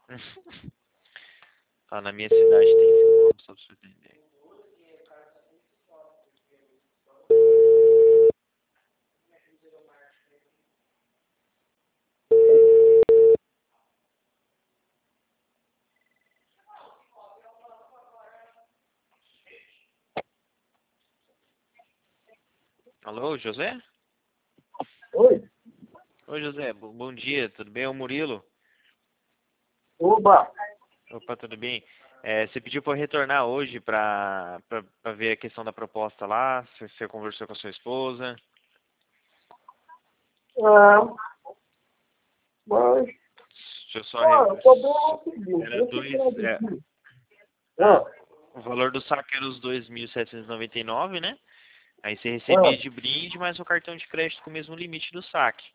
Ah, na minha cidade tem 5 só pra você entender. Alô, José? Oi? Oi, José, bom dia, tudo bem? É o Murilo. Oba! Opa, tudo bem? Você pediu para eu retornar hoje para ver a questão da proposta lá, você conversou com a sua esposa. É, mas, Deixa eu só... o problema é o seguinte, Era esse dois... crédito... ah, Ah, o valor do saque era os 2.799, né? Aí você recebia ah, de brinde, mais o cartão de crédito com o mesmo limite do saque.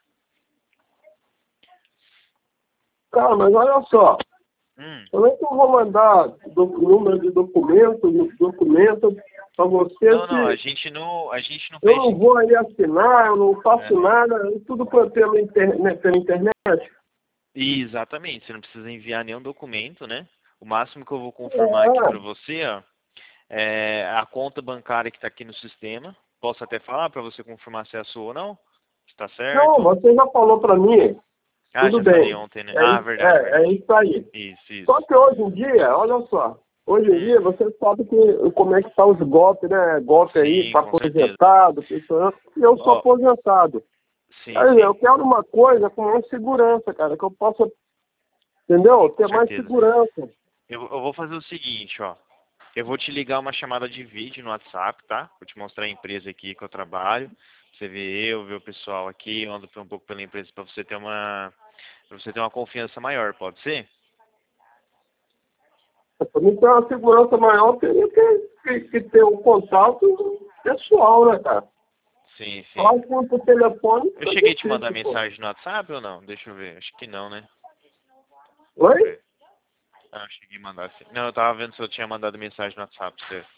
cara, mas olha só, Hum. como é que eu vou mandar número de documento para você Não, não, a se gente não eu não pede. vou aí assinar, eu não faço Aham. nada, é tudo pela internet? Exatamente, você não precisa enviar nenhum documento, né? O máximo que eu vou confirmar aqui para É, você, ó, é a conta bancária que está aqui no sistema. Posso até falar para você confirmar se é a sua ou não? Está não, certo? você já falou para mim, Ah, tudo já falei bem, ontem, né? Ah, verdade, é verdade. isso aí. Isso, Só isso. que hoje em dia, olha só, hoje em Hum, dia você sabe como é que tá os golpes, né? Golpe aí sim, para com certeza. aposentado, pessoa, e eu sou Ó, aposentado. sim, Aí sim, eu quero uma coisa com mais segurança, cara, que eu possa, entendeu? com Ter mais certeza. segurança. Eu vou fazer o seguinte, ó. Eu vou te ligar uma chamada de vídeo no WhatsApp, tá? Vou te mostrar a empresa aqui que eu trabalho. Você vê eu, vê o pessoal aqui, eu ando um pouco pela empresa para você ter uma confiança maior, pode ser? Para mim ter uma segurança maior, teria que ter um contato pessoal, né, cara? Sim, sim. Falar com o telefone Eu fica cheguei a te mandar difícil, pô. mensagem no WhatsApp ou não? Deixa eu ver. Acho que não, né? Deixa eu Oi? ver. Ah, eu cheguei a mandar sim. Não, eu tava vendo se eu tinha mandado mensagem no WhatsApp pra você.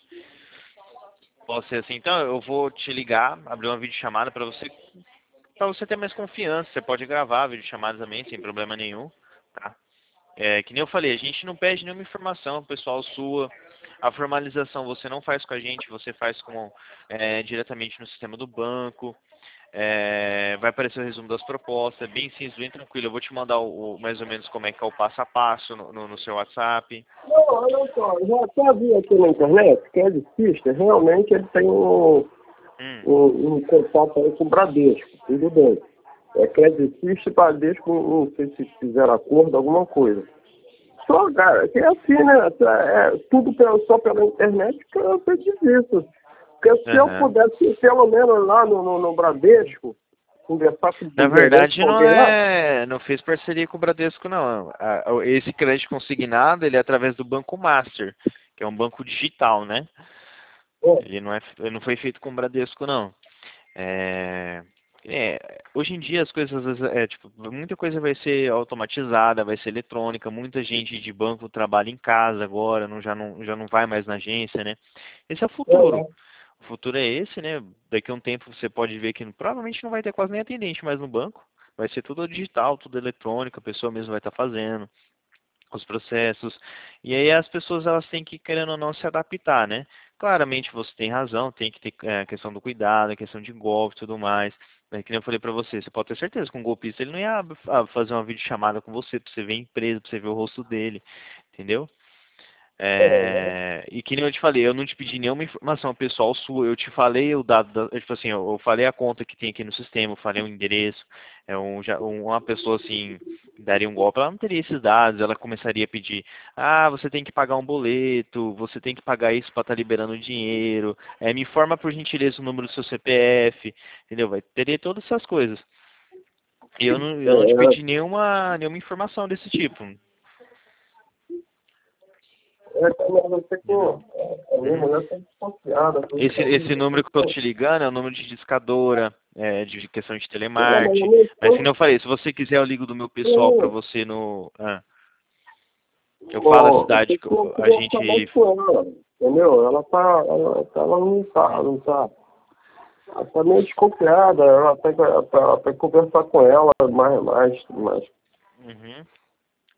Pode ser assim. Então, eu vou te ligar, abrir uma videochamada para você ter mais confiança. Você pode gravar a videochamada também, sem problema nenhum, tá? Que nem eu falei, a gente não pede nenhuma informação pessoal sua. A formalização você não faz com a gente, você faz diretamente no sistema do banco. Vai aparecer o resumo das propostas, é bem simples, bem tranquilo. Eu vou te mandar mais ou menos como é que é o passo a passo no seu WhatsApp. Não, olha só, já até vi aqui na internet que é difícil, realmente ele tem Hum, um contato aí com o Bradesco, tudo bem. É creditista e Bradesco, não sei se fizeram acordo, alguma coisa. Só, cara, que é assim, né? Tudo só pela internet que eu sei disso. Porque se eu aham. pudesse, pelo menos lá no Bradesco, conversar com Na o gerente, verdade, com alguém lá, não fez parceria com o Bradesco, não. Esse crédito consignado, ele é através do Banco Master, que é um banco digital, né? é, Ele não foi feito com o Bradesco, não. É, hoje em dia as coisas, às vezes, tipo, muita coisa vai ser automatizada, vai ser eletrônica, muita gente de banco trabalha em casa agora, já não vai mais na agência, né? Esse é o futuro. é, O futuro é esse, né? Daqui a um tempo você pode ver que provavelmente não vai ter quase nem atendente mais no banco. Vai ser tudo digital, tudo eletrônico, a pessoa mesmo vai estar fazendo os processos. E aí as pessoas elas têm que, querendo ou não, se adaptar, né? Claramente você tem razão, tem que ter a questão do cuidado, a questão de golpe e tudo mais. É, que nem eu falei pra você, você pode ter certeza que um golpista ele não ia fazer uma videochamada com você, pra você ver a empresa, pra você ver o rosto dele, entendeu? E que nem eu te falei, eu não te pedi nenhuma informação pessoal sua, eu te falei o dado, tipo assim, eu falei a conta que tem aqui no sistema, eu falei o endereço, uma pessoa assim, que daria um golpe, ela não teria esses dados, ela começaria a pedir, você tem que pagar um boleto, você tem que pagar isso para estar liberando dinheiro, me informa por gentileza o número do seu CPF, entendeu? Teria todas essas coisas. E eu não te é, pedi nenhuma informação desse tipo, mas você entendeu? com a minha Uhum. mulher tá desconfiada, por isso Esse número que eu tô te ligando é o número de discadora, de questão de mas a telemarketing. minha Mas como esposa, eu falei, se você quiser eu ligo do meu pessoal pra você no. Eu falo a bom, eu cidade tenho que que a conversar mais gente. com ela, entendeu? Ela não tá. Ela tá meio desconfiada, ela tem que conversar com ela mais. Uhum.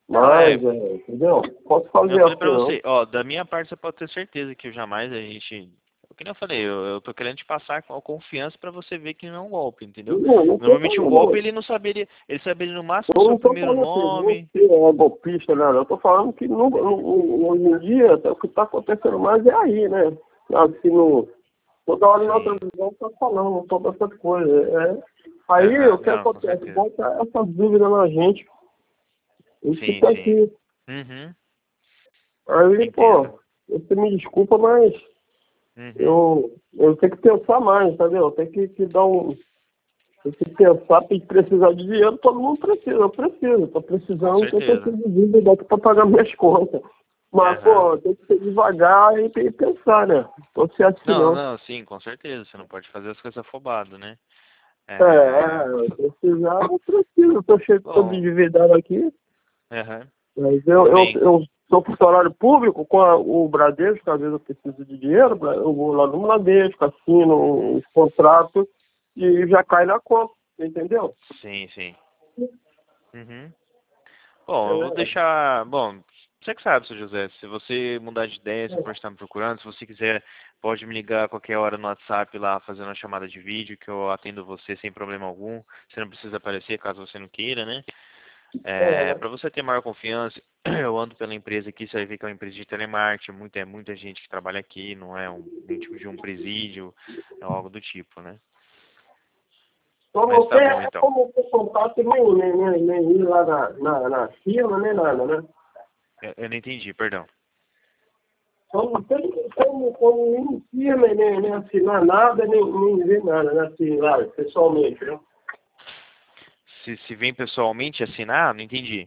Mas, entendeu? Posso fazer Eu falei assim, pra não. você, ó, da minha parte você pode ter certeza que eu jamais a gente. O que nem eu falei, eu tô querendo te passar com a confiança pra você ver que não é um golpe, entendeu? Não, não tô Normalmente um golpe falando. ele não saberia, ele saberia no máximo o Eu seu não tô primeiro falando assim, nome. você é golpista, né? Eu tô falando que hoje em dia o que tá acontecendo mais é aí, né? Assim, toda hora na Sim. televisão tá falando sobre essas coisas. Aí Aham, o que não, com acontece? certeza. Bota essas dúvidas na gente. Isso Sim, fica sim. aqui. Uhum. Aí, Entendo. pô, você me desculpa, mas Uhum. eu tenho que pensar mais, entendeu? Eu tenho que dar um. Tem que pensar, tem que precisar de dinheiro, todo mundo precisa, eu preciso, tô Com precisando, eu certeza. preciso de vida daqui para pagar minhas contas. Mas, Aham. pô, tem que ser devagar e pensar, né? Tô certo que Não, não. não, sim, com certeza. Você não pode fazer as coisas afobado, né? É... Precisar, eu preciso, tô cheio, tô Bom, endividado aqui, aham. mas eu, Bem, eu sou funcionário público com o Bradesco, às vezes eu preciso de dinheiro, eu vou lá no Bradesco, assino os contratos e já cai na conta, entendeu? sim, sim. Uhum. Bom, eu vou É, deixar. Bom, você que sabe, seu José. Se você mudar de ideia, se for estar me procurando, se você quiser, pode me ligar a qualquer hora no WhatsApp lá, fazendo uma chamada de vídeo, que eu atendo você sem problema algum. Você não precisa aparecer caso você não queira, né? é, Para você ter maior confiança, eu ando pela empresa aqui, você vai ver que é uma empresa de telemarketing, muita gente que trabalha aqui, não é nenhum tipo de um presídio, é algo do tipo, né? Só Mas não tá tem bom então. como ter contato nem ir lá na firma, nem nada, né? Eu não entendi, perdão. Só não tem como ir em firma, nem assinar nada, nem ver nada, né? Assim, lá, pessoalmente, né? Se vem pessoalmente assinar, não entendi.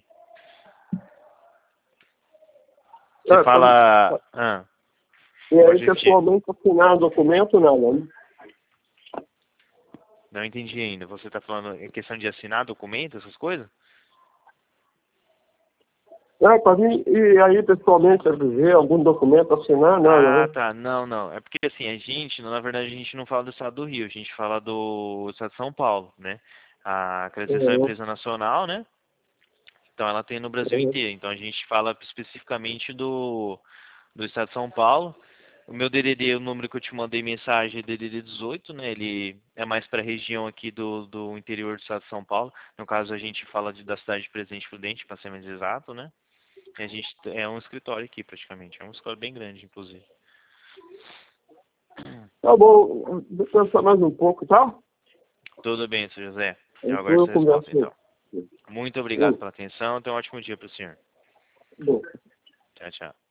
Você fala. Ah, E aí, pode repetir. pessoalmente, assinar documento, nada, né? Não entendi ainda. Você está falando em questão de assinar documento, essas coisas? Para mim, e aí, pessoalmente, ver algum documento, assinar, nada, Ah, né? tá. Não, não. É porque assim, a gente, na verdade, a gente não fala do estado do Rio, a gente fala do estado de São Paulo, né? A Credenciação é uma Uhum, empresa nacional, né? Então ela tem no Brasil uhum. inteiro. Então a gente fala especificamente do estado de São Paulo. O meu DDD, o número que eu te mandei mensagem é DDD 18, né? Ele é mais para a região aqui do interior do estado de São Paulo. No caso, a gente fala da cidade de Presidente Prudente, para ser mais exato, né? E a gente é um escritório aqui, praticamente. É um escritório bem grande, inclusive. Tá bom, deixa eu pensar mais um pouco, tá? Tudo bem, senhor José. Eu aguardo Depois eu sua resposta, converso. então. Muito obrigado pela atenção. Tenha um ótimo dia para o senhor. Bom. Tchau, tchau.